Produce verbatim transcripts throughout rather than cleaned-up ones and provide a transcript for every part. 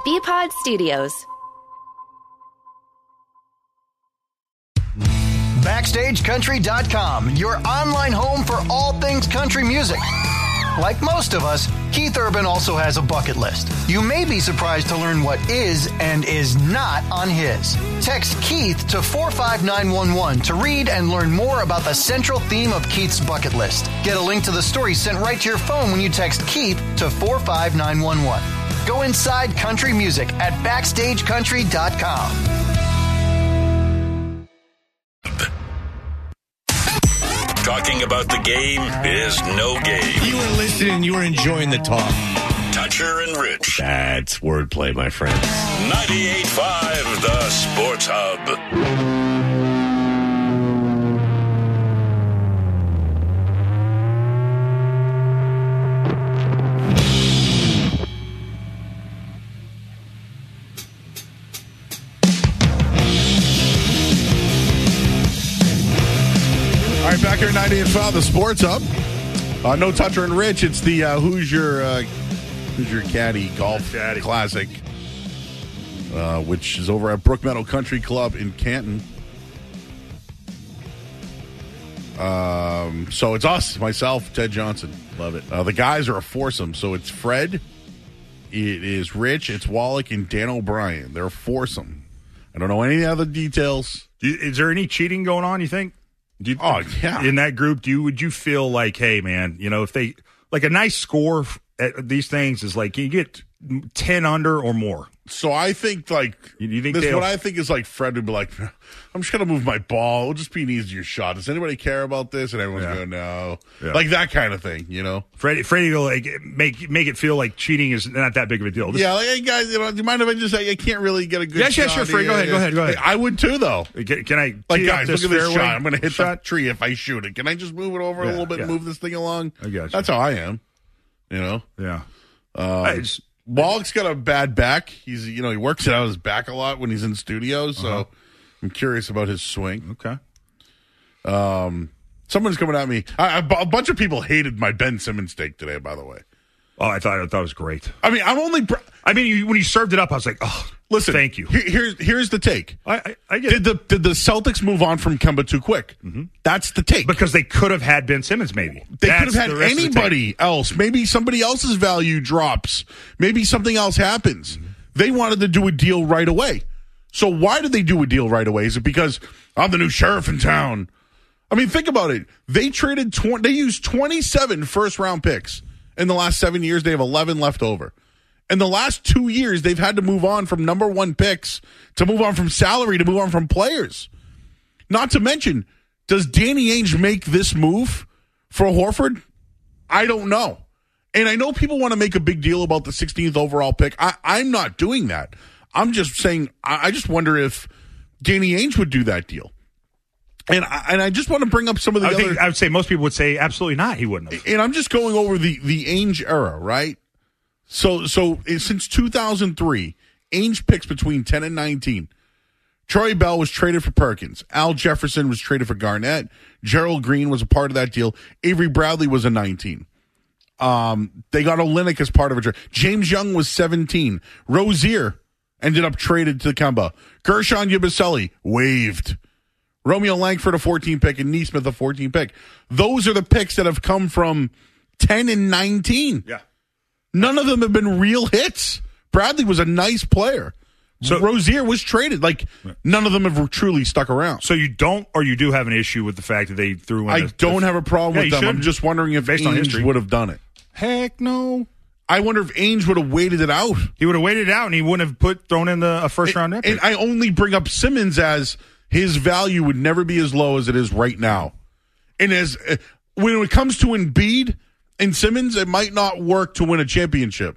B-Pod Studios. Backstage Country dot com, your online home for all things country music. Like most of us, Keith Urban also has a bucket list. You may be surprised to learn what is and is not on his. Text Keith to four five nine one one to read and learn more about the central theme of Keith's bucket list. Get a link to the story sent right to your phone when you text Keith to four five nine one one. Go inside country music at Backstage Country dot com. Talking about the game is no game. You were listening, you were enjoying the talk. Toucher and Rich. That's wordplay, my friends. ninety-eight point five, the Sports Hub. All right, back here at ninety-eight point five, the Sports Hub. Uh, no Toucher and Rich. It's the uh, Who's Your uh, Who's Your Caddy Golf Caddy. Classic, uh, which is over at Brook Meadow Country Club in Canton. Um, so it's us, myself, Ted Johnson. Love it. Uh, the guys are a foursome. So it's Fred, it is Rich, it's Wallach, and Dan O'Brien. They're a foursome. I don't know any other details. Do you, is there any cheating going on, you think? Do you, Oh, yeah. In that group, do you would you feel like, hey, man, you know, if they like a nice score at these things is like you get ten under or more. So I think like You- you think this. they'll- What I think is like Fred would be like, I'm just gonna move my ball. It'll just be an easier shot. Does anybody care about this? And everyone's Yeah. going, no, Yeah. like that kind of thing, you know? Freddie, Freddie will like make make it feel like cheating is not that big of a deal. This- Yeah, like hey guys, you know, do you mind if I just say I can't really get a good? Yes, shot yes, sure, Freddie. Go here? ahead, go ahead, go ahead. I would too, though. Can, can I Like tee up guys, this look at this fairway shot. I'm gonna hit shot? the tree if I shoot it. Can I just move it over Yeah, a little bit, yeah. and move this thing along? I got you. That's how I am. You know. Yeah. Um, I just- Wallach's got a bad back. He's you know he works it out his back a lot when he's in studios. So Uh-huh. I'm curious about his swing. Okay. Um, someone's coming at me. I, I, a bunch of people hated my Ben Simmons take today. By the way, Oh, I thought I thought it was great. I mean I'm only. Br- I mean, you, when you served it up, I was like, oh, Listen, thank you. Here, here's here's the take. I, I, I get Did it. the did the Celtics move on from Kemba too quick? Mm-hmm. That's the take. Because they could have had Ben Simmons, maybe. They That's could have the had rest of the take. anybody else. Maybe somebody else's value drops. Maybe something else happens. They wanted to do a deal right away. So why did they do a deal right away? Is it because I'm the new sheriff in town? I mean, think about it. They traded twenty. They used twenty-seven first round picks in the last seven years. They have eleven left over. In the last two years, they've had to move on from number one picks to move on from salary to move on from players. Not to mention, does Danny Ainge make this move for Horford? I don't know. And I know people want to make a big deal about the sixteenth overall pick. I, I'm not doing that. I'm just saying, I, I just wonder if Danny Ainge would do that deal. And I, and I just want to bring up some of the I would, other... think, I would say most people would say absolutely not. He wouldn't have. And I'm just going over the, the Ainge era, right? So so since two thousand three, Ainge picks between ten and nineteen. Troy Bell was traded for Perkins. Al Jefferson was traded for Garnett. Gerald Green was a part of that deal. Avery Bradley was a nineteen. Um, they got Olynyk as part of a trade. James Young was seventeen. Rozier ended up traded to Kemba. Gershon Yabusele waived. Romeo Langford a fourteen pick and Neesmith a fourteen pick. Those are the picks that have come from ten and nineteen. Yeah. None of them have been real hits. Bradley was a nice player. So- Rozier was traded. Like, none of them have truly stuck around. So you don't, or you do have an issue with the fact that they threw in. I a- don't have a problem Yeah, with you them. shouldn't. I'm just wondering if Based on Ainge history. would have done it. Heck no. I wonder if Ainge would have waited it out. He would have waited it out, and he wouldn't have put thrown in the a first round And, pick. and I only bring up Simmons as his value would never be as low as it is right now. And as uh, when it comes to Embiid and Simmons, it might not work to win a championship.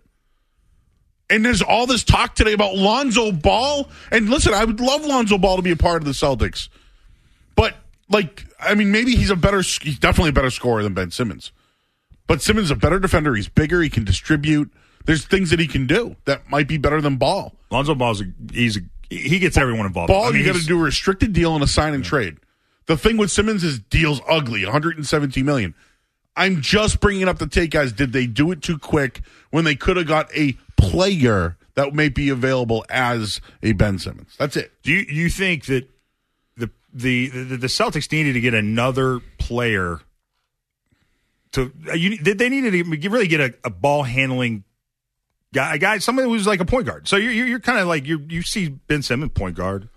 And there's all this talk today about Lonzo Ball. And listen, I would love Lonzo Ball to be a part of the Celtics. But, like, I mean, maybe he's a better, he's definitely a better scorer than Ben Simmons. But Simmons is a better defender. He's bigger. He can distribute. There's things that he can do that might be better than Ball. Lonzo Ball's a, he's a, he gets everyone involved. Ball, I mean, you got to he's- do a restricted deal and a sign and trade. The thing with Simmons is deal's ugly, one hundred seventeen million dollars. I'm just bringing up the take, guys. Did they do it too quick when they could have got a player that may be available as a Ben Simmons. That's it. Do you you think that the the the, the Celtics needed to get another player to you? They needed to really get a, a ball handling guy, a guy, somebody who's like a point guard. So you're you're, you're kind of like you you see Ben Simmons point guard,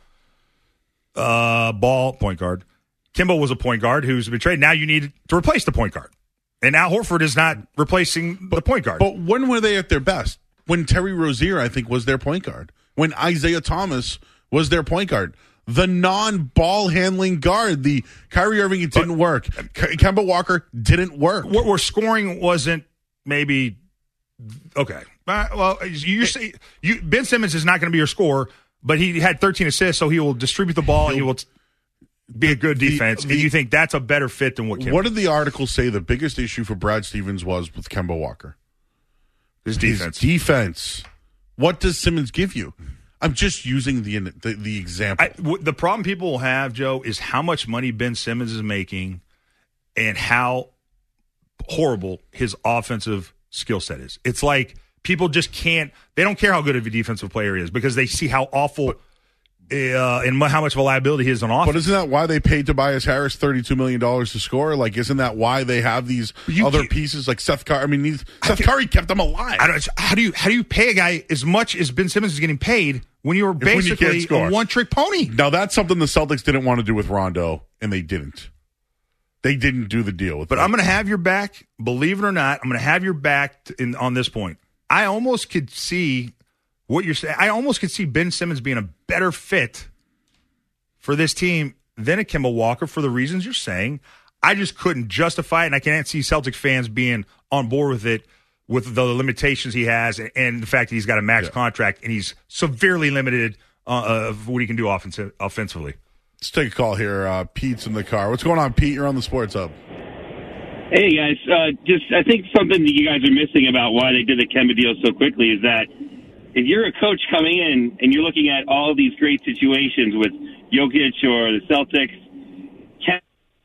uh, ball point guard. Kimbo was a point guard who's been traded. Now you need to replace the point guard, and Al Horford is not replacing but, the point guard. But when were they at their best? When Terry Rozier, I think, was their point guard. When Isaiah Thomas was their point guard. The non-ball handling guard, the Kyrie Irving, it didn't but, work. K- Kemba Walker didn't work. Where, where scoring wasn't maybe okay. Uh, well, you say you Ben Simmons is not going to be your scorer, but he had thirteen assists, so he will distribute the ball and he will t- be a good defense. The, the, and you think that's a better fit than what Kemba? What did the article say the biggest issue for Brad Stevens was with Kemba Walker? His defense. His defense. What does Simmons give you? I'm just using the the, the example. I, w- the problem people will have, Joe, is how much money Ben Simmons is making and how horrible his offensive skill set is. It's like people just can't – they don't care how good of a defensive player he is because they see how awful – Uh, and how much of a liability he is on offense. But isn't that why they paid Tobias Harris thirty-two million dollars to score? Like, isn't that why they have these you other pieces like Seth Curry? I mean, these, Seth Curry kept them alive. I don't, how do you how do you pay a guy as much as Ben Simmons is getting paid when you're basically you a one-trick pony? Now, that's something the Celtics didn't want to do with Rondo, and they didn't. They didn't do the deal with But that. I'm going to have your back, believe it or not, I'm going to have your back in, on this point. I almost could see what you're saying. I almost could see Ben Simmons being a better fit for this team than a Kemba Walker for the reasons you're saying. I just couldn't justify it, and I can't see Celtics fans being on board with it with the limitations he has and the fact that he's got a max yeah. contract and he's severely limited uh, of what he can do offensive, offensively. Let's take a call here. Uh, Pete's in the car. What's going on, Pete? You're on the Sports Hub. Hey, guys. Uh, just I think something that you guys are missing about why they did the Kemba deal so quickly is that if you're a coach coming in and you're looking at all of these great situations with Jokic or the Celtics, Kemba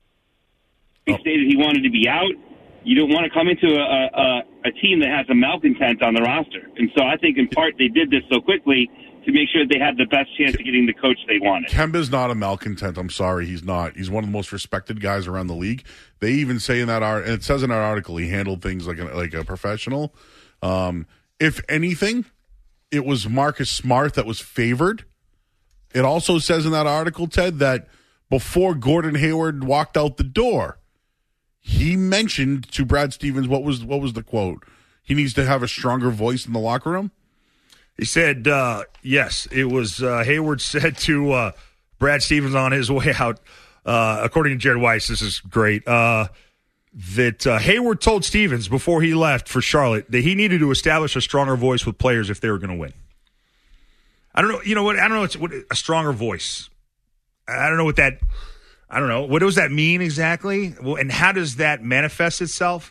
oh. stated he wanted to be out. You don't want to come into a, a, a team that has a malcontent on the roster. And so I think in part they did this so quickly to make sure they had the best chance of getting the coach they wanted. Kemba's not a malcontent. I'm sorry, he's not. He's one of the most respected guys around the league. They even say in that art, and it says in our article, he handled things like a, like a professional. Um, if anything, it was Marcus Smart that was favored. It also says in that article, Ted, that before Gordon Hayward walked out the door, he mentioned to Brad Stevens, what was what was the quote? He needs to have a stronger voice in the locker room? He said, uh, yes, it was uh, Hayward said to uh, Brad Stevens on his way out, uh, according to Jared Weiss, this is great, uh, that uh, Hayward told Stevens before he left for Charlotte that he needed to establish a stronger voice with players if they were going to win. I don't know, you know what, I don't know what's, what a stronger voice. I don't know what that, I don't know, what does that mean exactly? Well, and how does that manifest itself?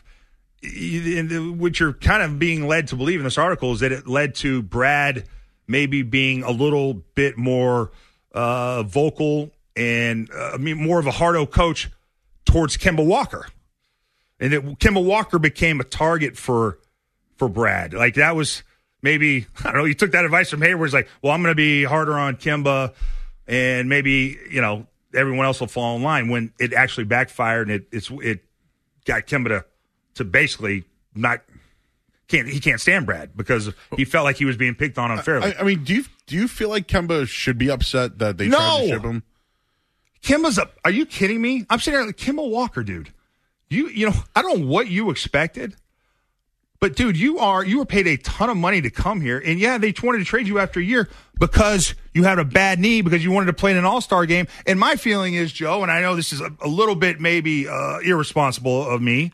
What you're kind of being led to believe in this article is that it led to Brad maybe being a little bit more uh, vocal and uh, I mean more of a hard-o coach towards Kemba Walker, and that Kemba Walker became a target for for Brad. Like that was maybe I don't know. You took that advice from Hayward. It's like, well, I'm going to be harder on Kemba, and maybe you know everyone else will fall in line. When it actually backfired, and it it's it got Kemba to. to basically not can't he can't stand Brad because he felt like he was being picked on unfairly. I, I mean, do you do you feel like Kemba should be upset that they no. tried to ship him? Kemba's up. Are you kidding me? I'm sitting there like Kemba Walker, dude. You you know I don't know what you expected, but dude, you are you were paid a ton of money to come here, and yeah, they wanted to trade you after a year because you had a bad knee because you wanted to play in an All-Star game. And my feeling is, Joe, and I know this is a, a little bit maybe uh, irresponsible of me.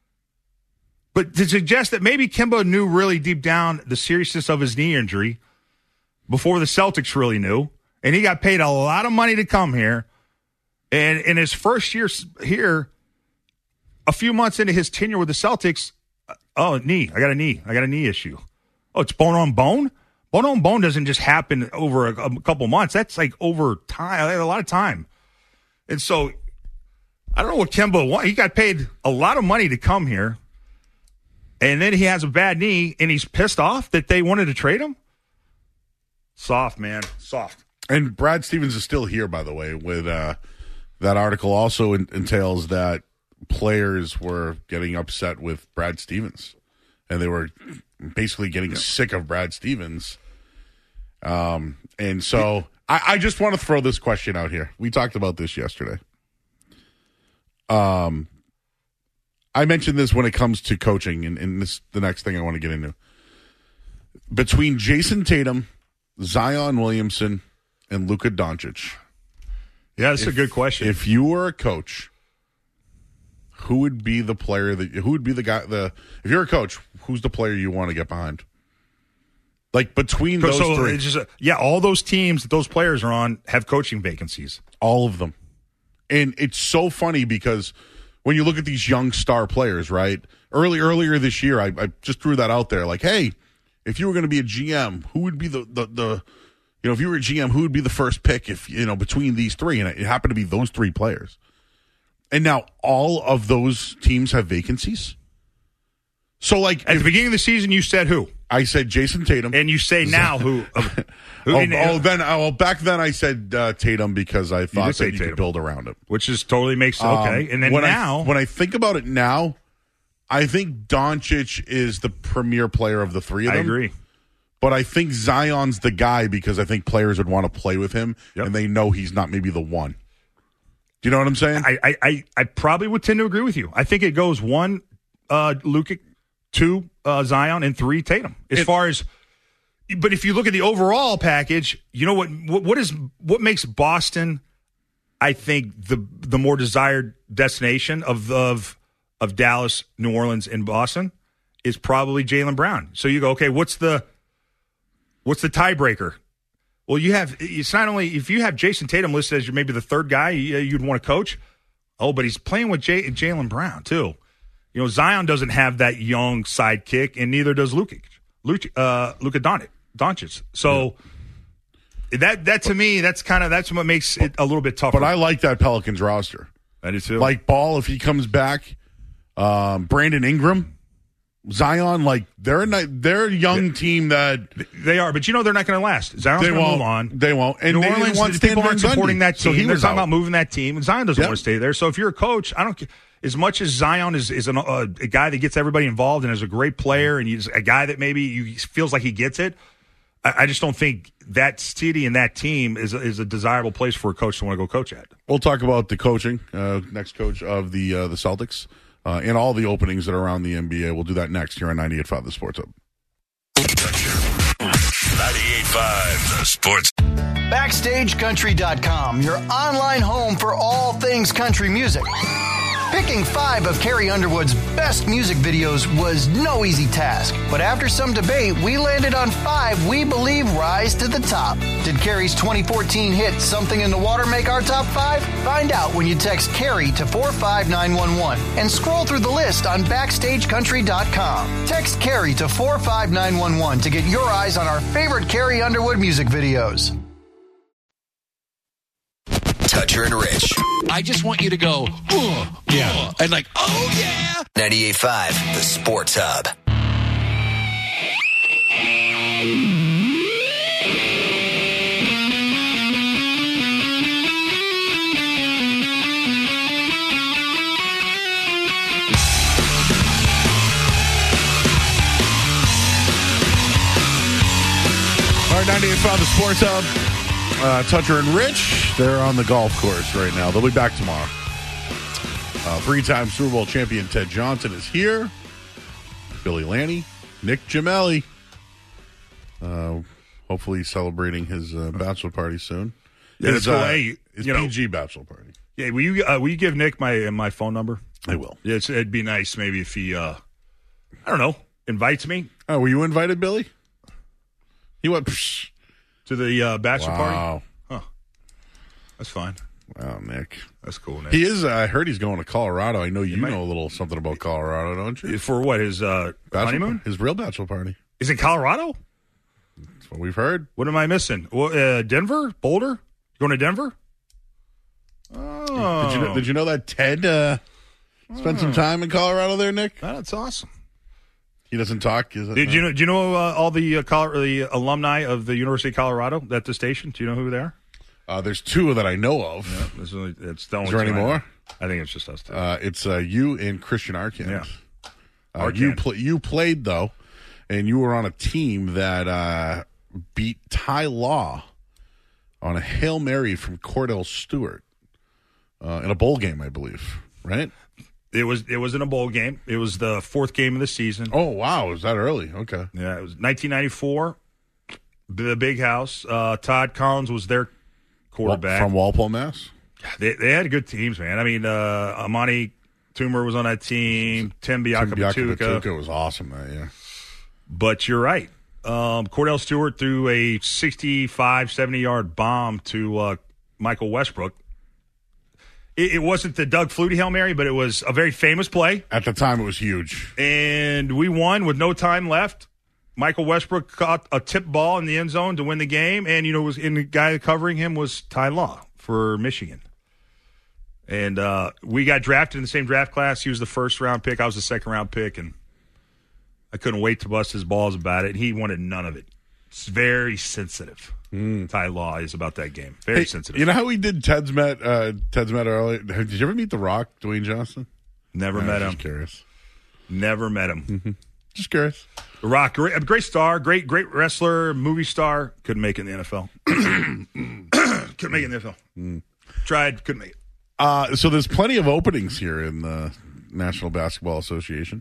But to suggest that maybe Kemba knew really deep down the seriousness of his knee injury before the Celtics really knew, and he got paid a lot of money to come here, and in his first year here, a few months into his tenure with the Celtics, oh, knee, I got a knee, I got a knee issue. Oh, it's bone on bone? Bone on bone doesn't just happen over a, a couple months. That's like over time, a lot of time. And so I don't know what Kemba wanted. He got paid a lot of money to come here. And then he has a bad knee, and he's pissed off that they wanted to trade him? Soft, man. Soft. And Brad Stevens is still here, by the way, with uh, that article also in, entails that players were getting upset with Brad Stevens. And they were basically getting yeah. sick of Brad Stevens. Um, and so I, I just want to throw this question out here. We talked about this yesterday. Um, I mentioned this when it comes to coaching, and, and this the next thing I want to get into. Between Jason Tatum, Zion Williamson, and Luka Doncic. Yeah, that's if, a good question. If you were a coach, who would be the player that who would be the guy the if you're a coach, who's the player you want to get behind? Like between those so three. It's just a, yeah, all those teams that those players are on have coaching vacancies. All of them. And it's so funny because when you look at these young star players, right? Early earlier this year, I, I just threw that out there. Like, hey, if you were going to be a G M, who would be the, the, the, you know, if you were a G M, who would be the first pick if, you know, between these three? And it happened to be those three players. And now all of those teams have vacancies. So, like, at if, the beginning of the season, you said who? I said Jason Tatum. And you say now who? who oh, oh, then, oh, back then I said uh, Tatum because I thought that you Tatum. could build around him. Which is totally makes sense. Um, okay. And then when now. I, when I think about it now, I think Doncic is the premier player of the three of I them. agree. But I think Zion's the guy because I think players would want to play with him, yep. and they know he's not maybe the one. Do you know what I'm saying? I, I, I, I probably would tend to agree with you. I think it goes one, uh, Luka, two, uh, Zion, and three, Tatum. As it, far as, but if you look at the overall package, you know what, what, what is, what makes Boston, I think, the the more desired destination of of of Dallas, New Orleans, and Boston is probably Jaylen Brown. So you go, okay, what's the what's the tiebreaker? Well, you have it's not only if you have Jason Tatum listed as maybe the third guy you'd want to coach. Oh, but he's playing with Jay, Jaylen Brown too. You know, Zion doesn't have that young sidekick, and neither does Luka. Luka, uh, Luka Doncic. So yeah. that that to me, that's kind of that's what makes it a little bit tougher. But I like that Pelicans roster. I do too. Like Ball, if he comes back, um, Brandon Ingram, Zion, like they're a they're a young yeah. team that they are. But you know they're not going to last. Zion's going to move on. They won't. And New Orleans want people aren't supporting that team. So he they're was talking out. about moving that team, and Zion doesn't yep. want to stay there. So if you're a coach, I don't. As much as Zion is is an, uh, a guy that gets everybody involved and is a great player, and he's a guy that maybe you, feels like he gets it. I, I just don't think that city and that team is is a desirable place for a coach to want to go coach at. We'll talk about the coaching, uh, next coach of the uh, the Celtics, uh, and all the openings that are around the N B A. We'll do that next here on ninety-eight point five The Sports Hub. ninety-eight point five The Sports. Backstage Country dot com, your online home for all things country music. Picking five of Carrie Underwood's best music videos was no easy task, but after some debate, we landed on five we believe rise to the top. Did Carrie's twenty fourteen hit Something in the Water make our top five? Find out when you text Carrie to four five nine one one and scroll through the list on Backstage Country dot com. Text Carrie to four five nine one one to get your eyes on our favorite Carrie Underwood music videos. Toucher and Rich. I just want you to go, oh, yeah. Oh, and like, oh, yeah. ninety-eight point five The Sports Hub. All right, ninety-eight point five The Sports Hub. Uh, Toucher and Rich, they're on the golf course right now. They'll be back tomorrow. Uh, three-time Super Bowl champion Ted Johnson is here. Billy Lanny, Nick Gemelli. Uh, hopefully celebrating his uh, bachelor party soon. Yeah, his, cool. uh, Hey, his you P know, G bachelor party. Yeah, will you uh, will you give Nick my uh, my phone number? I will. Yeah, it's, it'd be nice maybe if he, uh, I don't know, invites me. Oh, were you invited, Billy? He went psh. To the uh, bachelor wow. party? Wow. Huh. That's fine. Wow, Nick. That's cool, Nick. He is, uh, I heard he's going to Colorado. I know you might, know a little something about Colorado, don't you? For what, his uh, honeymoon? His real bachelor party. Is it Colorado? That's what we've heard. What am I missing? Well, uh, Denver? Boulder? You going to Denver? Oh. Did you know, did you know that Ted uh, spent oh. some time in Colorado there, Nick? That's awesome. He doesn't talk. Is it Did you know? Do you know uh, all the uh, Col- the alumni of the University of Colorado at the station? Do you know who they are? Uh, there's two that I know of. Yeah, this is only, it's the only Is there two any I know. more? I think it's just us two. Uh, it's uh, you and Christian Arcand. Yeah. Uh, you pl- you played though, and you were on a team that uh, beat Ty Law on a Hail Mary from Cordell Stewart uh, in a bowl game, I believe. Right? It was it was in a bowl game. It was the fourth game of the season. Oh wow, was that early? Okay. Yeah, it was nineteen ninety-four. The Big House. Uh, Todd Collins was their quarterback from Walpole, Mass. They they had good teams, man. I mean, uh, Amani Toomer was on that team. Tim Biakabatuka. Biakabatuka was awesome that year. But you're right. Um, Cordell Stewart threw a sixty-five, seventy-yard bomb to uh, Michael Westbrook. It, it wasn't the Doug Flutie Hail Mary, but it was a very famous play. At the time, it was huge. And we won with no time left. Michael Westbrook caught a tip ball in the end zone to win the game. And, you know, was in the guy covering him was Ty Law for Michigan. And uh, we got drafted in the same draft class. He was the first round pick. I was the second round pick, and I couldn't wait to bust his balls about it. He wanted none of it. It's very sensitive. Mm. Ty Law is about that game. Very hey, sensitive. You know how we did Ted's Met? Uh, Ted's Met earlier. Did you ever meet The Rock, Dwayne Johnson? Never no, met I'm him. Just curious. Never met him. Mm-hmm. Just curious. The Rock, great, great star, great great wrestler, movie star. Couldn't make it in the N F L. couldn't make it in the N F L. Mm. Tried, couldn't make it. Uh, so there's plenty of openings here in the National Basketball Association.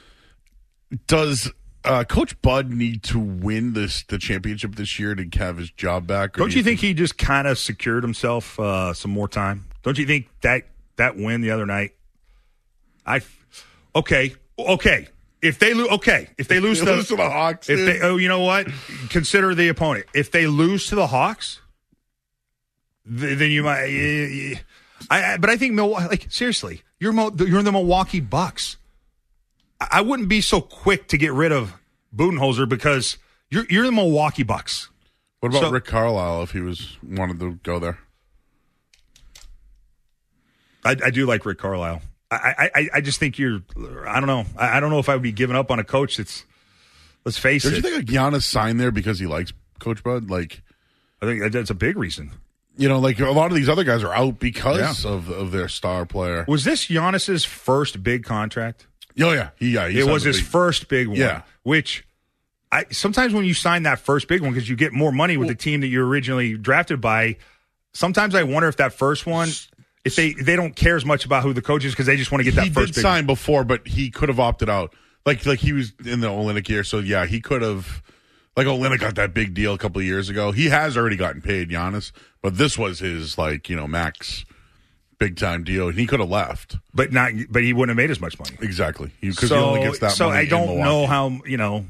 Does uh, Coach Bud need to win this the championship this year to have his job back? Don't do you think, think he just kind of secured himself uh, some more time? Don't you think that that win the other night? I okay, okay. If they lose, okay. If they lose, they to, lose to the Hawks, if dude. they, oh, you know what? Consider the opponent. If they lose to the Hawks, th- then you might. Uh, I, I, but I think Milwaukee. Like seriously, you're Mo, you're the Milwaukee Bucks. I, I wouldn't be so quick to get rid of Budenholzer because you're you're the Milwaukee Bucks. What about so, Rick Carlisle if he was wanted to go there? I, I do like Rick Carlisle. I, I I just think you're. I don't know. I, I don't know if I would be giving up on a coach that's. Let's face Don't it. Don't you think Giannis signed there because he likes Coach Bud? Like, I think that's a big reason. You know, like a lot of these other guys are out because yeah. of of their star player. Was this Giannis's first big contract? Oh yeah, he, yeah. He it was his big, first big one. Yeah, which. I sometimes when you sign that first big one because you get more money with well, the team that you originally drafted by. Sometimes I wonder if that first one. If they, they don't care as much about who the coach is because they just want to get that he first. He did big sign one. before, but he could have opted out. Like like he was in the Olynyk year, so yeah, he could have. Like Olynyk got that big deal a couple of years ago. He has already gotten paid, Giannis, but this was his like you know max big time deal, and he could have left, but not. But he wouldn't have made as much money. Exactly, because so, he only gets that. So money I don't in know how you know.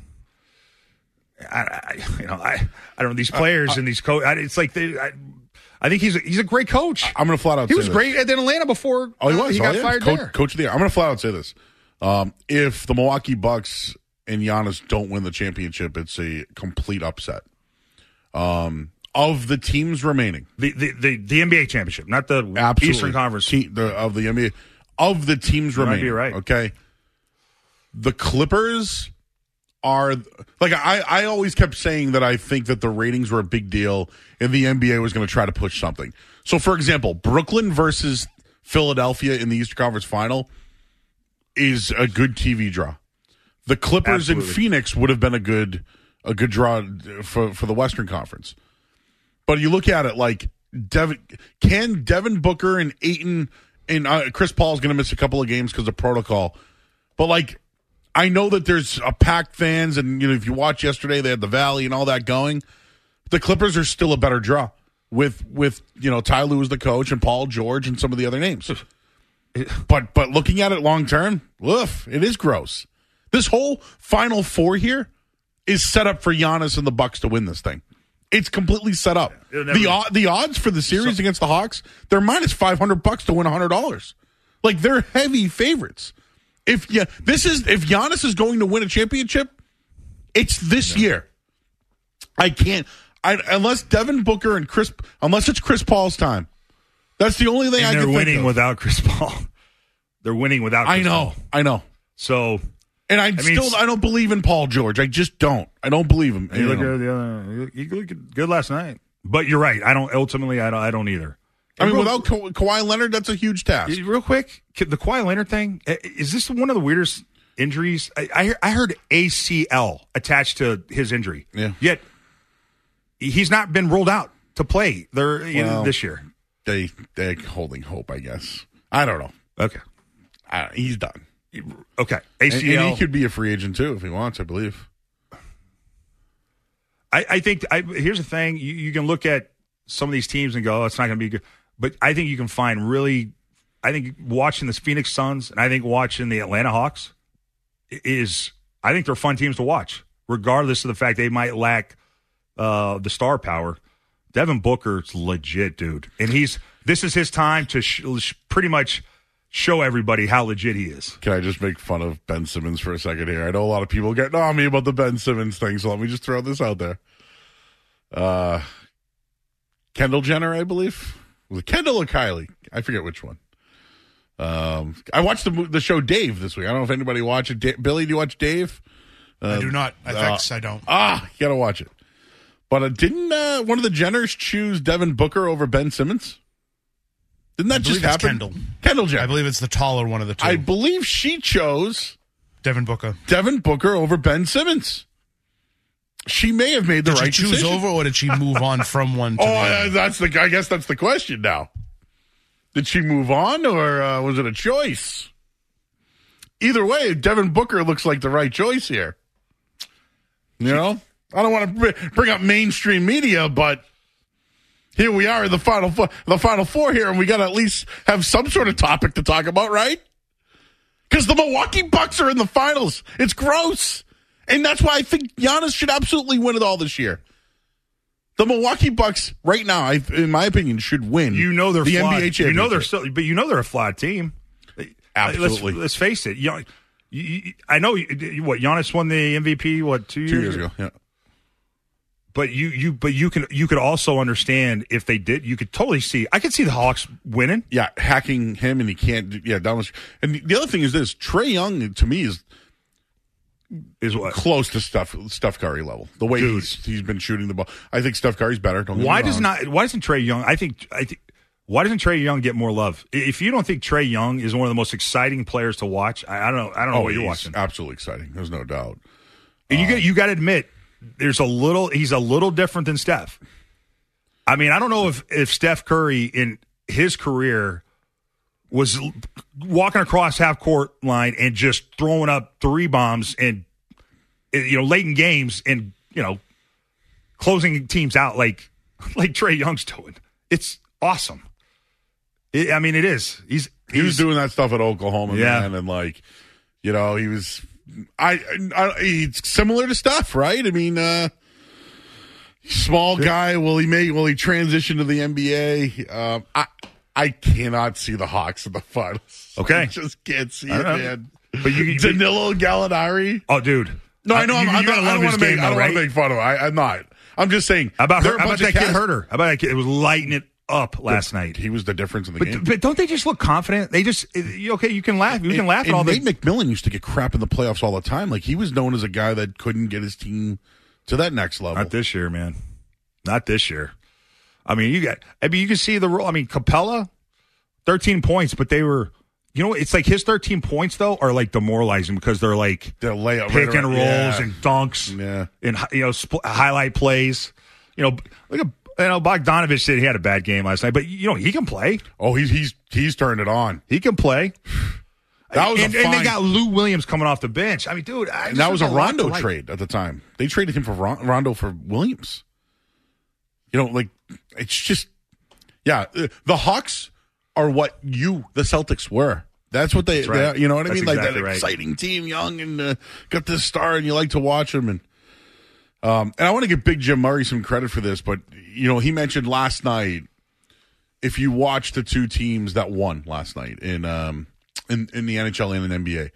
I, I you know I I don't know these players uh, uh, and these coach. It's like they. I, I think he's a, he's a great coach. I'm going to flat out he say was this. great at Atlanta before oh, he, was. Uh, he oh, got yeah. fired coach, there. Coach of the year. I'm going to flat out say this. Um, if the Milwaukee Bucks and Giannis don't win the championship, it's a complete upset. Um, of the teams remaining. The the, the, the N B A championship, not the Absolutely. Eastern Conference. Te- the, of the N B A. Of the teams you remaining. Might be right. Okay. The Clippers are like I, I always kept saying that I think that the ratings were a big deal and the N B A was going to try to push something. So, for example, Brooklyn versus Philadelphia in the Eastern Conference Final is a good T V draw. The Clippers Absolutely. and Phoenix would have been a good a good draw for, for the Western Conference. But you look at it like Devin, can Devin Booker and Ayton and uh, Chris Paul is going to miss a couple of games because of protocol, but like. I know that there's a packed fans, and you know if you watch yesterday, they had the Valley and all that going. The Clippers are still a better draw with with you know Ty Lue as the coach and Paul George and some of the other names. But but looking at it long term, woof, it is gross. This whole Final Four here is set up for Giannis and the Bucks to win this thing. It's completely set up. Yeah, the o- the odds for the series so, against the Hawks, they're minus five hundred bucks to win a hundred dollars. Like they're heavy favorites. If yeah, this is if Giannis is going to win a championship, it's this no. year. I can't I, unless Devin Booker and Chris unless it's Chris Paul's time. That's the only thing and I can they're think winning of. without Chris Paul. They're winning without Chris I know. Paul. I know. So And I, mean, still I don't believe in Paul George. I just don't. I don't believe him. He You looked know. good, the other, he looked good last night. But you're right. I don't. Ultimately, I don't. I don't either. I mean, real, without Ka- Kawhi Leonard, that's a huge task. real quick, the Kawhi Leonard thing, is this one of the weirdest injuries? I, I, I heard A C L attached to his injury. Yeah. Yet he's not been ruled out to play there you know, Well, this year. They they're holding hope, I guess. I don't know. Okay. I, he's done. Okay. A And, C L. and he could be a free agent too if he wants, I believe. I, I think I, here's the thing: you, you can look at some of these teams and go, oh, "It's not going to be good," but I think you can find really. I think watching the Phoenix Suns and I think watching the Atlanta Hawks is. I think they're fun teams to watch, regardless of the fact they might lack uh, the star power. Devin Booker's legit, dude, and he's. This is his time to sh- pretty much show everybody how legit he is. Can I just make fun of Ben Simmons for a second here? I know a lot of people getting on me about the Ben Simmons thing, so let me just throw this out there. Uh, Kendall Jenner, I believe. Was it Kendall or Kylie? I forget which one. Um, I watched the the show Dave this week. I don't know if anybody watched it. Da- Billy, do you watch Dave? Uh, I do not. I uh, think I don't. Ah, you got to watch it. But uh, didn't uh, one of the Jenners choose Devin Booker over Ben Simmons? Didn't that I just believe it's happen? Kendall. Kendall Jenner. I believe it's the taller one of the two. I believe she chose Devin Booker. Devin Booker over Ben Simmons. She may have made the Did right she choose decision. over, or did she move on from one to Oh, the uh, other? that's the. I guess that's the question now. Did she move on, or uh, was it a choice? Either way, Devin Booker looks like the right choice here. You know, I don't want to bring up mainstream media, but here we are in the final four, the final four here, and we got to at least have some sort of topic to talk about, right? Because the Milwaukee Bucks are in the finals. It's gross, and that's why I think Giannis should absolutely win it all this year. The Milwaukee Bucks, right now, I, in my opinion, should win. You know they're the flawed. N B A championship. You know they're still, but you know they're a flawed team. Absolutely. Let's, let's face it. You, you, you, I know you, what Giannis won the M V P. What two years, two years ago? Yeah. But you, you, but you can, you could also understand if they did. You could totally see. I could see the Hawks winning. Yeah, hacking him, and he can't. do- Yeah, down the. And the other thing is this: Trae Young, to me, is Is what? close to Steph Steph Curry level. The way Dude. he's he's been shooting the ball, I think Steph Curry's better. Don't get Why me does wrong. not? Why doesn't Trae Young? I think. I think. Why doesn't Trae Young get more love? If you don't think Trae Young is one of the most exciting players to watch, I, I don't know. I don't know Oh, what you're he's watching. absolutely exciting. There's no doubt. And you got you got to admit, there's a little. He's a little different than Steph. I mean, I don't know if if Steph Curry in his career was walking across half court line and just throwing up three bombs and you know late in games and you know closing teams out like like Trae Young's doing. It's awesome. It, I mean, it is. He's He was he's doing that stuff at Oklahoma, Yeah. man, and like, you know, he was. I, I he's similar to Steph, right? I mean, uh, small guy. Will he make? Will he transition to the N B A? Um, I I cannot see the Hawks in the finals. Okay. I just can't see I it, don't know. man. But you- Danilo Gallinari. oh, dude. No, I know. Uh, I'm, you, I'm you not, gotta I love don't his want to make. game, I though, don't want right? to make fun of him. I, I'm not. I'm just saying. How about there her, are a how bunch about of that kid cats- Herter? How about that kid? It was lighting it up last night. He was the difference in the But, game. but don't they just look confident? They just you- okay. You can laugh. You can And- laugh at and all Nate the. McMillan used to get crap in the playoffs all the time. Like he was known as a guy that couldn't get his team to that next level. Not this year, man. Not this year. I mean, you got. I mean, you can see the role. I mean, Capella, thirteen points, but they were. You know, it's like his thirteen points though are like demoralizing because they're like They're layup pick right and around- rolls yeah. and dunks Yeah. and you know sp- highlight plays. You know, look at you know Bogdanovich said he had a bad game last night, but you know he can play. Oh, he's he's he's turned it on. He can play. That was and, a and they fine- got Lou Williams coming off the bench. I mean, dude, I, And that was a there's lot to Rondo like. trade at the time. They traded him for Ron- Rondo for Williams. You know, like it's just yeah. uh, The Hawks are what you, the Celtics, were. That's what they. That's right. they- you know what I That's mean? Like exactly that right. exciting team, young and uh, got this star, and you like to watch them. And um, and I want to give Big Jim Murray some credit for this, but you know, he mentioned last night. If you watch the two teams that won last night in um in, in the N H L and in N B A,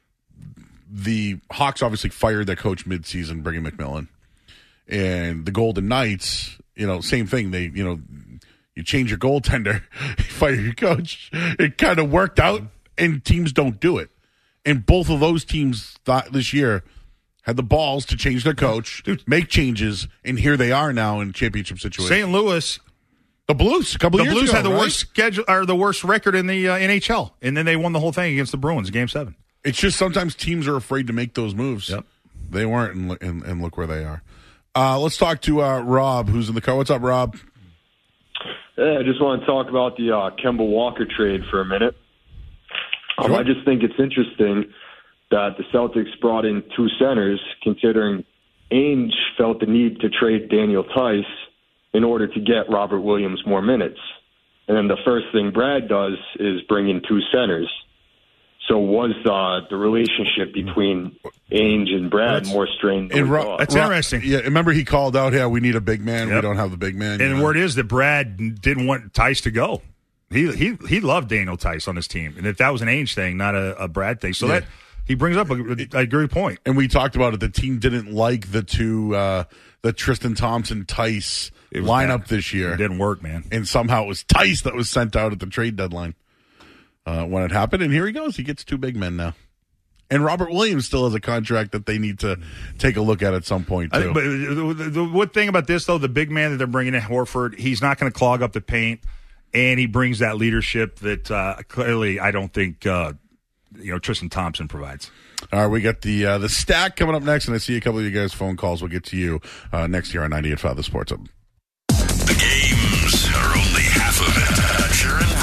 the Hawks obviously fired their coach midseason, Brigham McMillan, and the Golden Knights, you know, same thing. They, you know, you change your goaltender, you fire your coach. It kind of worked out, and teams don't do it. And both of those teams thought this year had the balls to change their coach, Dude. make changes, and here they are now in championship situation. Saint Louis, the Blues, a couple the of years Blues ago, had the right? worst schedule or the worst record in the uh, N H L, and then they won the whole thing against the Bruins in Game Seven. It's just sometimes teams are afraid to make those moves. Yep. They weren't, and, and, and look where they are. Uh, let's talk to uh, Rob, who's in the car. What's up, Rob? Hey, I just want to talk about the uh, Kemba Walker trade for a minute. Um, Sure. I just think it's interesting that the Celtics brought in two centers, considering Ainge felt the need to trade Daniel Tice in order to get Robert Williams more minutes. And then the first thing Brad does is bring in two centers. So was uh, the relationship between Ainge and Brad That's- more strained than And we Ro- thought? That's Ro- interesting. Yeah, remember he called out, yeah, we need a big man. We Yep. don't have the big man. And you the know? word is that Brad didn't want Tice to go. He he he loved Daniel Tice on his team, and if that was an Ainge thing, not a, a Brad thing. So Yeah. that he brings up a, a, a great point. And we talked about it. The team didn't like the two, uh, the Tristan Thompson Tice It was lineup bad. this year. It didn't work, man. And somehow it was Tice that was sent out at the trade deadline uh, when it happened. And here he goes. He gets two big men now. And Robert Williams still has a contract that they need to take a look at at some point, I too. think, but the, the, the one thing about this, though, the big man that they're bringing in, Horford, he's not going to clog up the paint, and he brings that leadership that uh, clearly I don't think uh, you know Tristan Thompson provides. All right, we got the uh, the stack coming up next, and I see a couple of you guys' phone calls. We'll get to you uh, next year on ninety-eight point five The Sports Hub. The games are only half of it. Toucher and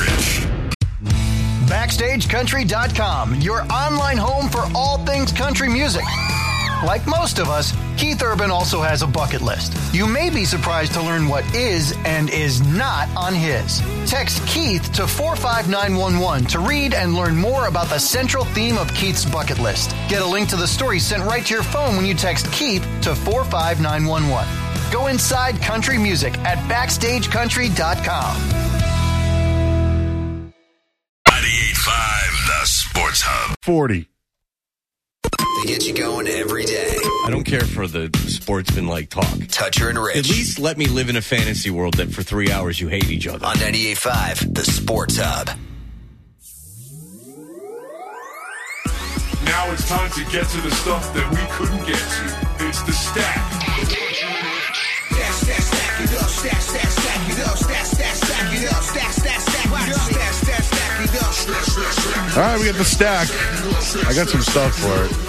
Rich. Backstage Country dot com, your online home for all things country music. Like most of us, Keith Urban also has a bucket list. You may be surprised to learn what is and is not on his. Text Keith to four five nine one one to read and learn more about the central theme of Keith's bucket list. Get a link to the story sent right to your phone when you text Keith to four five nine one one. Go inside country music at backstage country dot com. ninety-eight point five The Sports Hub. forty. They get you going every day. I don't care for the sportsman-like talk. Toucher and Rich. At least let me live in a fantasy world that for three hours you hate each other. On ninety-eight point five The Sports Hub. Now it's time to get to the stuff that we couldn't get to. It's the stack. Stack, stack, stack it up. Stack, stack, stack it up. Stack, stack, stack it up. Stack, stack, stack it up. Stack, stack, stack it up. Stack, stack, stack. All right, we got the stack. I got some stuff for it.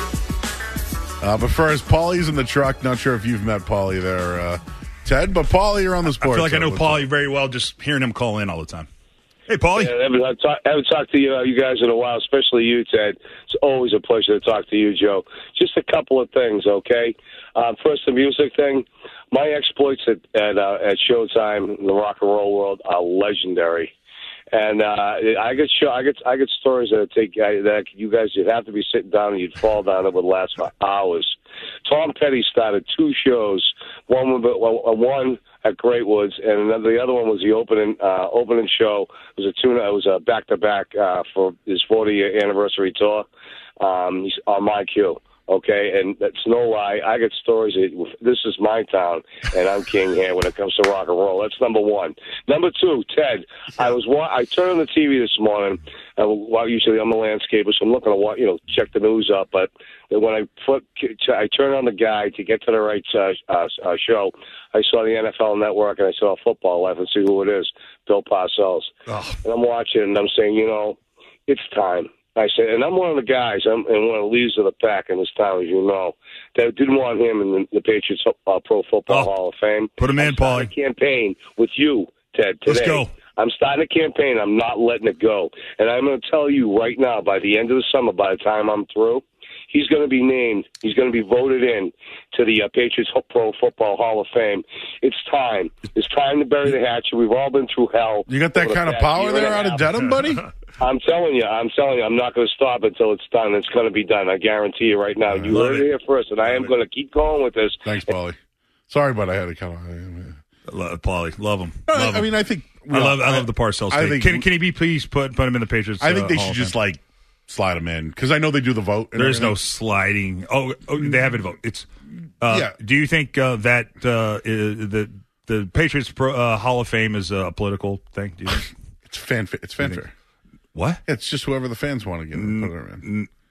Uh, but first, Paulie's in the truck. Not sure if you've met Paulie there, uh, Ted, but Paulie, you're on the I sports. feel like I know Hub. Paulie very well, just hearing him call in all the time. Hey, Paulie. Yeah, I haven't, I've talk, I haven't talked to you, uh, you guys in a while, especially you, Ted. It's always a pleasure to talk to you, Joe. Just a couple of things, okay? Uh, first, the music thing. My exploits at at, uh, at Showtime in the rock and roll world are legendary, and uh, I get show, I get I get stories that take uh, that you guys you'd have to be sitting down and you'd fall down. It would last for hours. Tom Petty started two shows. One with one at Great Woods, and another, the other one was the opening uh, opening show. It was a tune. It was a back to back for his fortieth anniversary tour. Um, he's on my cue. Okay, and that's no lie. I get stories. That this is my town, and I'm king here when it comes to rock and roll. That's number one. Number two, Ted. I was wa- I turned on the T V this morning. Uh, well, usually I'm a landscaper, so I'm looking to watch, you know, check the news up. But when I put, I turned on the guide to get to the right uh, uh, uh, show. I saw the N F L Network, and I saw Football Life, and see who it is, Bill Parcells. Oh. And I'm watching, and I'm saying, you know, it's time. I said, and I'm one of the guys, I'm and one of the leaders of the pack in this town, as you know, that didn't want him in the, the Patriots uh, Pro Football oh, Hall of Fame. Put him in, Paul. A campaign with you, Ted, today. Let's go. I'm starting a campaign. I'm not letting it go. And I'm going to tell you right now, by the end of the summer, by the time I'm through, he's going to be named, he's going to be voted in to the uh, Patriots Pro Football Hall of Fame. It's time. It's time to bury the hatchet. We've all been through hell. You got that kind of power there out of Dedham, buddy? I'm telling you, I'm telling you, I'm not going to stop until it's done. It's going to be done. I guarantee you right now. You heard it here first, and I am going to keep going with this. Thanks, Paulie. Sorry, but I had to kind of. Love, Paulie, love him. No, love I him. mean, I think I know, love. I I, love the Parcells. I think, can can he be please put put him in the Patriots? I think uh, they Hall should of just Fame? like slide him in because I know they do the vote. There's everything. no sliding. Oh, oh, they haven't vote. It's. Uh, yeah. Do you think uh, that uh, the the Patriots Pro, uh, Hall of Fame is a political thing? Do you think? It's fanfare. It's fanfare. What? It's just whoever the fans want to get in, put her in.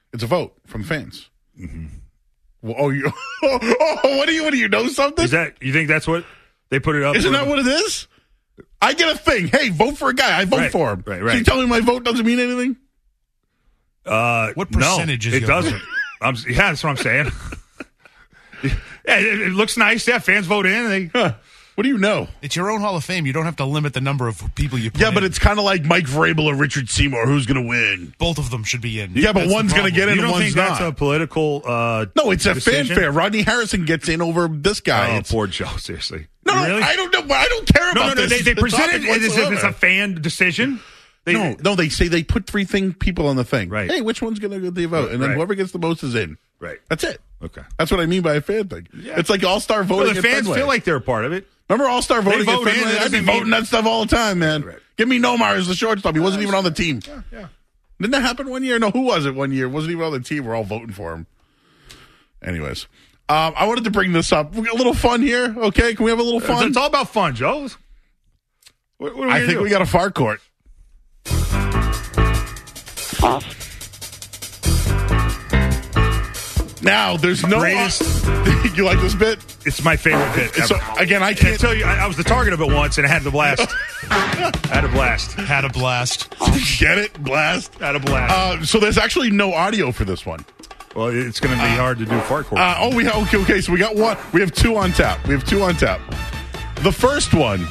It's a vote from fans. Mm-hmm. Well, oh, you, oh, what do you? What do you know something? Is that you think that's what they put it up? Isn't for? that what it is? I get a thing. Hey, vote for a guy. I vote right, for him. Right, right. So you tell me my vote doesn't mean anything? Uh, what percentage no, is it your doesn't. I'm, yeah, that's what I'm saying. yeah, it, it looks nice. Yeah, fans vote in. They. Huh. What do you know? It's your own Hall of Fame. You don't have to limit the number of people you put Yeah, but in. it's kind of like Mike Vrabel or Richard Seymour. Who's going to win? Both of them should be in. Yeah, but That's one's the going to get in You and don't one's think that's not. a political? Uh, no, it's a decision? fanfare. Rodney Harrison gets in over this guy. Oh, It's- poor Joe. Seriously. no, no, really? I don't know. I don't care No, about no, no. this. They, they presented topic it as if it's whatsoever. a fan decision. They, no, no, they say they put three thing people on the thing. Right. Hey, which one's going to get the vote? And then Right. whoever gets the most is in. Right. That's it. Okay. That's what I mean by a fan thing. Yeah. It's like all-star voting Well, the at fans Fenway. feel like they're a part of it. Remember all-star voting vote at in, Fenway? it I'd be doesn't voting mean- that stuff all the time, man. Right. Give me Nomar as the shortstop. He wasn't even on the team. Yeah, yeah. Didn't that happen one year? No, who was it one year? Wasn't even on the team. We're all voting for him. Anyways, um, I wanted to bring this up. We got a little fun here, okay? Can we have a little fun? It's all about fun, Joe. What, what are we I gonna think do? we got a fart court. Now, there's no... Greatest- you like this bit? It's my favorite bit ever. So, again, I I can't... tell you, I, I was the target of it once, and I had a blast. had a blast. Had a blast. Get it? Blast? Had a blast. Uh, so there's actually no audio for this one. well, it's going to be hard to do fart court. Uh, oh, we have... Okay, okay, so we got one. We have two on tap. We have two on tap. The first one,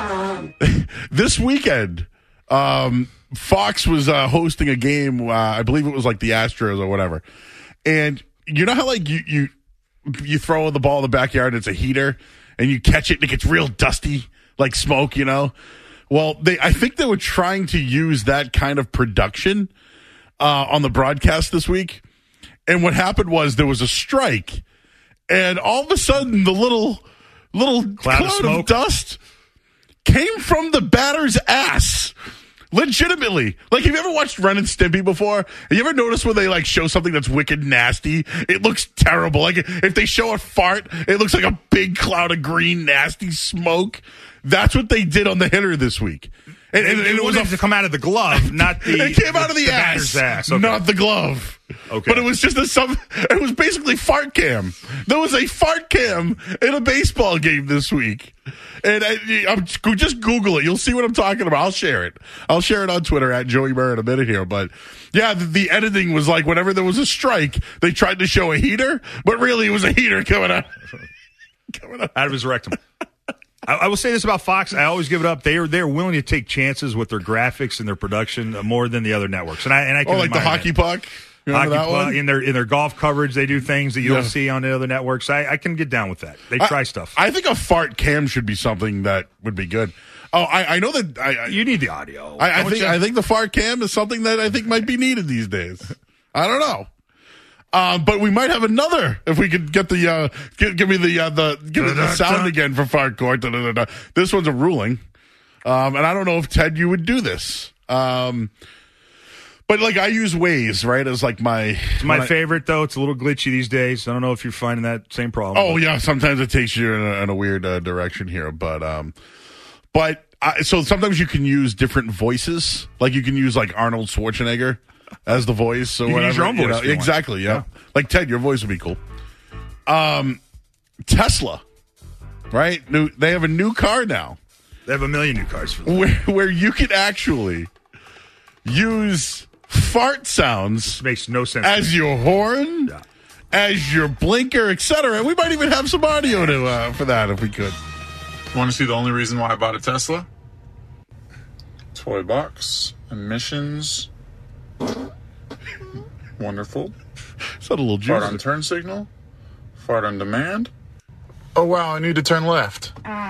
this weekend, um, Fox was uh, hosting a game. Uh, I believe it was like the Astros or whatever. And you know how like you you you throw the ball in the backyard and it's a heater and you catch it and it gets real dusty like smoke, you know? Well, they I think they were trying to use that kind of production uh, on the broadcast this week. And what happened was there was a strike, and all of a sudden the little little Cloud cloud, of of, smoke? dust came from the batter's ass. Legitimately. Like, have you ever watched Ren and Stimpy before? Have you ever noticed when they, like, show something that's wicked nasty? It looks terrible. Like, if they show a fart, it looks like a big cloud of green, nasty smoke. That's what they did on the hitter this week. And, and, it, and it was to come out of the glove, not the. it came out of the, the ass, batter's ass. Okay. not the glove. Okay. But it was just a some. It was basically fart cam. There was a fart cam in a baseball game this week, and I, I'm just Google it. You'll see what I'm talking about. I'll share it. I'll share it on Twitter at Joey Murr in a minute here. But yeah, the, the editing was like whenever there was a strike, they tried to show a heater, but really it was a heater coming out, coming out. out of his rectum. I, I will say this about Fox. I always give it up. They are they're willing to take chances with their graphics and their production uh, more than the other networks. And I and I can Oh, like the admire hockey that. puck. Remember Hockey that puck, one? in their in their golf coverage, they do things that you Yeah. don't see on the other networks. I, I can get down with that. They try I, stuff. I think a fart cam should be something that would be good. Oh, I, I know that. I, I, you need the audio. I, I Don't think you? I think the fart cam is something that I think might be needed these days. I don't know, um, but we might have another if we could get the uh, give, give me the uh, the give me the sound again for fart court. Da, da, da, da. This one's a ruling, um, and I don't know if Ted you would do this. Um, but like I use Waze, right, as like my It's my when I- favorite though. It's a little glitchy these days. I don't know if you're finding that same problem. Oh yeah, sometimes it takes you in a, in a weird uh, direction here, but um, but I, so sometimes you can use different voices, like you can use like Arnold Schwarzenegger as the voice or You can whatever. use your own voice know. if you want. Exactly, yeah. Yeah. Like Ted, your voice would be cool. Um, Tesla, right? New, they have a new car now They have a million new cars for them. where where you can actually use fart sounds Makes no sense. as your horn, Yeah. as your blinker, et cetera. We might even have some audio to uh, for that if we could. Want to see the only reason why I bought a Tesla? Toy box, emissions. Wonderful. Is that a little Fart juicy? on turn signal. Fart on demand. Oh wow, I need to turn left.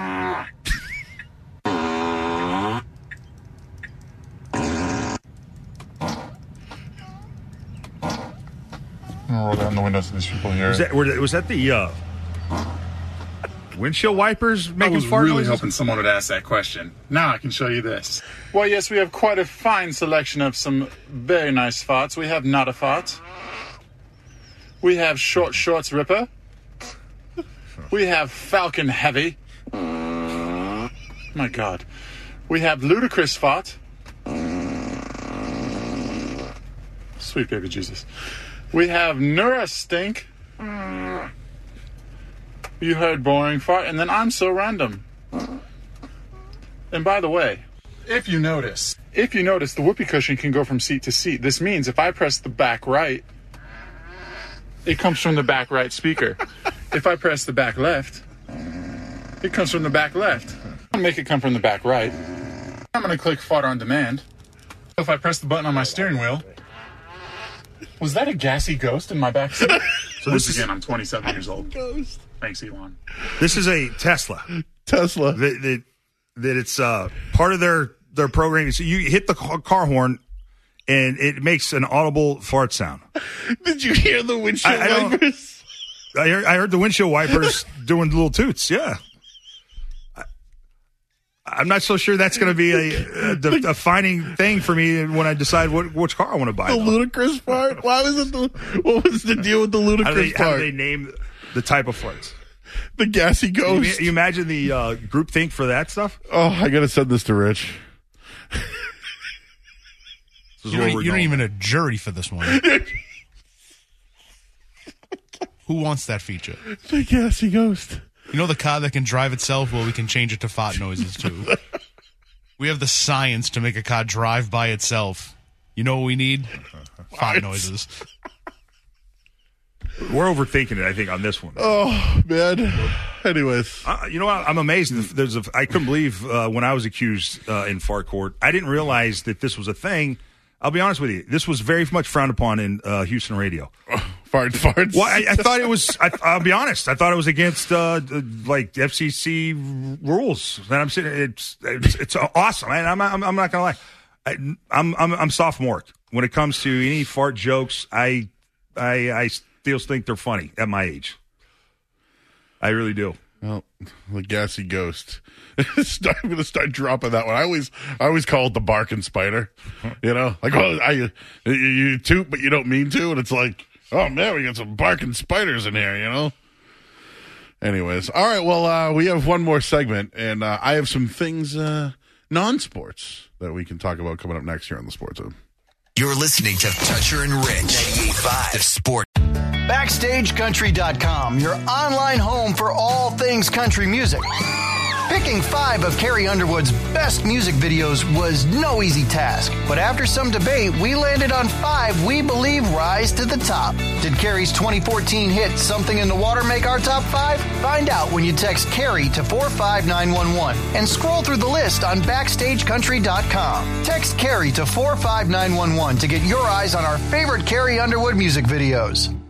I'll roll down the windows of these people here. Was that, were, was that the uh, windshield wipers I making was fart really noises? hoping someone would ask that question. Now I can show you this. Well, yes, we have quite a fine selection of some very nice farts. We have not a fart. We have short shorts ripper. We have Falcon Heavy. My God. We have Ludicrous Fart. Sweet baby Jesus. We have Neurastink. You heard boring fart, and then I'm so random. And by the way, if you notice, if you notice, the whoopee cushion can go from seat to seat. This means if I press the back right, it comes from the back right speaker. If I press the back left, it comes from the back left. I'll make it come from the back right. I'm going to click fart on demand. If I press the button on my steering wheel, was that a gassy ghost in my back seat? So this Once is- again, I'm twenty-seven years old. Ghost. Thanks, Elon. This is a Tesla. Tesla. That, that, that it's uh, part of their, their programming. So you hit the car, car horn, and it makes an audible fart sound. Did you hear the windshield I, I don't- wipers? I heard, I heard the windshield wipers doing little toots. Yeah. I, I'm not so sure that's going to be a, a de- defining thing for me when I decide what which car I want to buy. The though. ludicrous part? Why was it the, what was the deal with the How do, ludicrous they, how part? do they name the type of farts? The gassy You, ghost. you imagine the uh, group think for that stuff? Oh, I got to send this to Rich. This is You where don't, we're you don't going. even a jury for this one. Who wants that feature? The gassy ghost. You know the car that can drive itself? Well, we can change it to fart noises, too. We have the science to make a car drive by itself. You know what we need? Fart noises. We're overthinking it, I think, on this one. Oh, man. Anyways. Uh, you know what? I'm amazed. There's a, I couldn't believe uh, when I was accused uh, in fart court. I didn't realize that this was a thing. I'll be honest with you. This was very much frowned upon in uh, Houston radio. Fart, farts. Well, I, I thought it was. I, I'll be honest. I thought it was against uh, like F C C rules. And I'm saying it's it's, it's awesome. I, I'm, I'm I'm not gonna lie. I, I'm I'm I'm sophomore when it comes to any fart jokes. I I I still think they're funny at my age. I really do. Well, the gassy ghost. Start, I'm going to start dropping that one. I always, I always call it the barking spider. You know, like oh, I you, you toot, but you don't mean to, and it's like, oh man, we got some barking spiders in here. You know. Anyways, all right. Well, uh, we have one more segment, and uh, I have some things uh, non-sports that we can talk about coming up next here on the Sports Hub. You're listening to Toucher and Rich, ninety-eight point five, the Sport. Backstage Country dot com, your online home for all things country music. Picking five of Carrie Underwood's best music videos was no easy task, but after some debate, we landed on five we believe rise to the top. Did Carrie's twenty fourteen hit Something in the Water make our top five? Find out when you text Carrie to four five nine one one and scroll through the list on Backstage Country dot com. Text Carrie to four five nine one one to get your eyes on our favorite Carrie Underwood music videos.